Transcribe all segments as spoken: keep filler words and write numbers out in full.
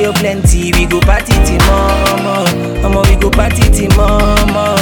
you plenty. We go party till mama, mama we go party till mama.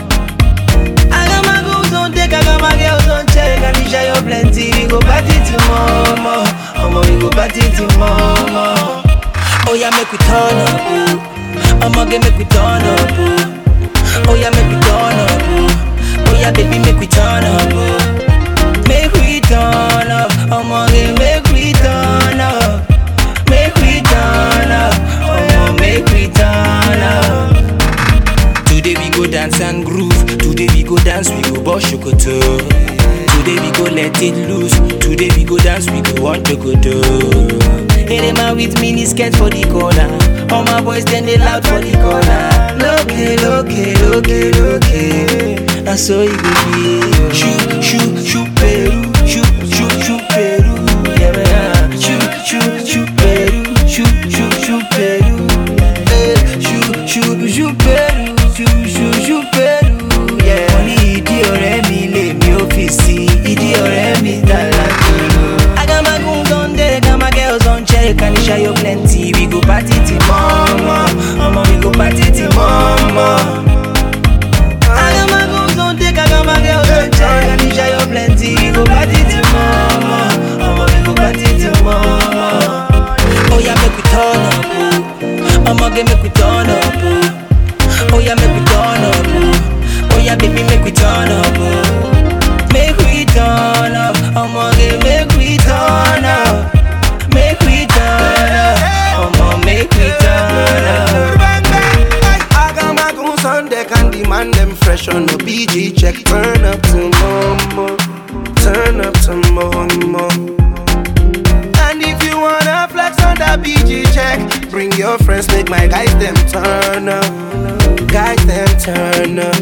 I got my goons on deck, I got my girls on check. I need you plenty. We go party till mama, mama we go party till mama. Oh yeah, make we turn up, oh. I'ma get make we turn up, oh. Oh yeah, make we turn up, oh. Oh yeah, baby, make we turn up, oh. Make we turn up, I'ma get make we turn up. Make we turn up, I'ma make we turn up. Today we go dance and groove. Today we go dance, we go boss shokoto. Today we go let it loose. Today we go dance, we go want to go do. Hey, them out with mini skirts for the corner. All my boys then they loud for the corner. Look, look, look, look. I saw you be. Shoot, shoot, shoot, Peru. Shoot, shoot, shoot, Peru. Yeah, man. Shoot, shoot, shoot, Peru. Shoot, shoot, shoot, Peru. Shoot, shoot, shoot, Peru. Shoot, shoot, shoot, Peru. Yeah. Money, ìdí ọ̀rẹ́ mi lè mi ò fi sí. Ìdí ọ̀rẹ́ mi tààlà kúrò. I got my goons on deck, got my girls on check. And share you plenty. We go party till mama, mama we go party till mama. I got my goons on deck, I got my girls on check. And share you plenty. We go party till mama, mama we go party till mama. Oh yeah, make we turn up, oh. I'ma get make we turn up, oh. Oh yeah, make we turn up, oh. Oh yeah, baby, make we turn up, oh. Make we turn up, I'ma get make we turn up. Make we turn up, I'ma make we turn up. I got my goons on deck and demand them fresh on the B G check. Turn up to mama, turn up to mama. And if you wanna flex on that B G check, bring your friends, make my guys them turn up. Guys them turn up.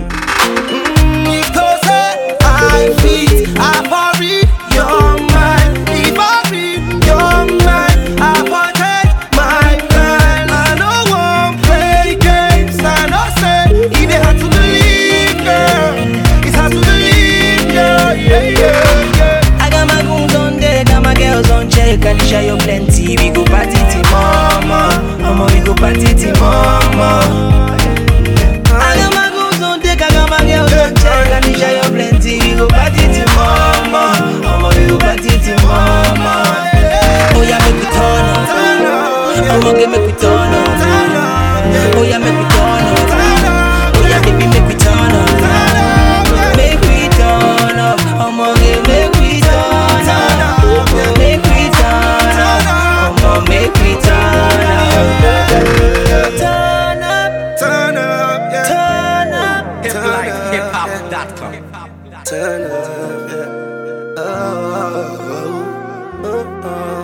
Mm, if those say I feet, I worry your mind. If I read your mind, I protect my plan. I don't want play games, I know say it hard to believe, girl. It's hard to believe, yeah, yeah, yeah, yeah. I got my goons on deck, got my girls on check. And share you plenty. We go party till mama, mama we go party till mama. I got my goons on deck, I got my girls on check. And share you plenty. We go party till mama, mama we go party till mama. Oh yeah, make we turn up, oh. I'ma get make we turn up, oh. Oh yeah, make we turn up, oh. Oh yeah, baby, make we turn up, make we turn up. I'ma get make we turn up, make we turn up. I'ma make we turn up. Turn up, Turn up, yeah. turn up. Hip life, hip hop dot com. Turn up, yeah. Oh, oh, oh, oh, oh.